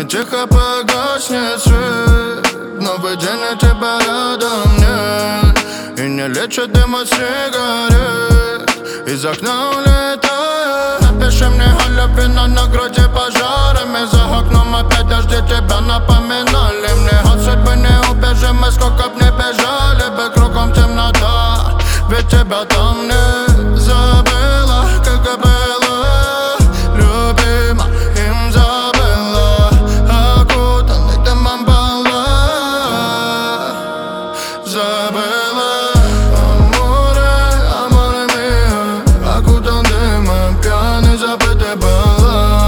тихо погаснет свет. Новый день и тебя рядом нет. И не лечит дым от сигарет. Из окна улетает. Напиши мне о любви на награде пожарами. За окном опять дожди тебя напоминали. Мне от судьбы не убежим, мы сколько б не бежали бы. Кругом темнота, ведь тебя там не забыла, как и было. Любима, им забыла, окутанный дымом была. Забыла. Аморе мио, окутан дымом, пьяный забытый был.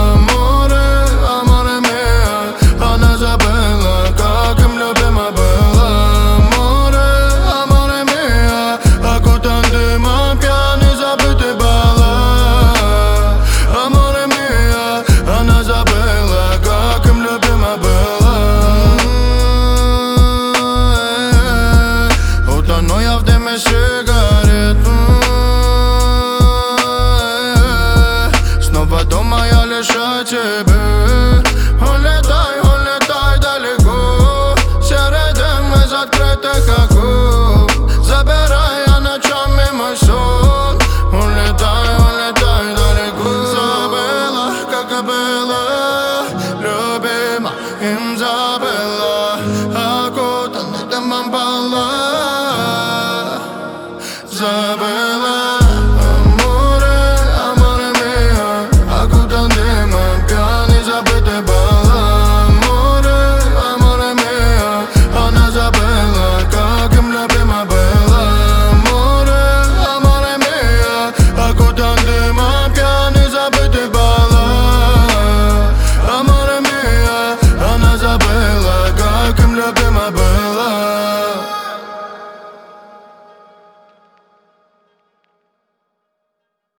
Аморе мио, она забыла, как им любима была. Аморе мио, окутан дымом, пьяный забытый был. Аморе мио, она забыла, как им любима была. Утону я в дыме сигарет. Снова думаю лишь о тебе.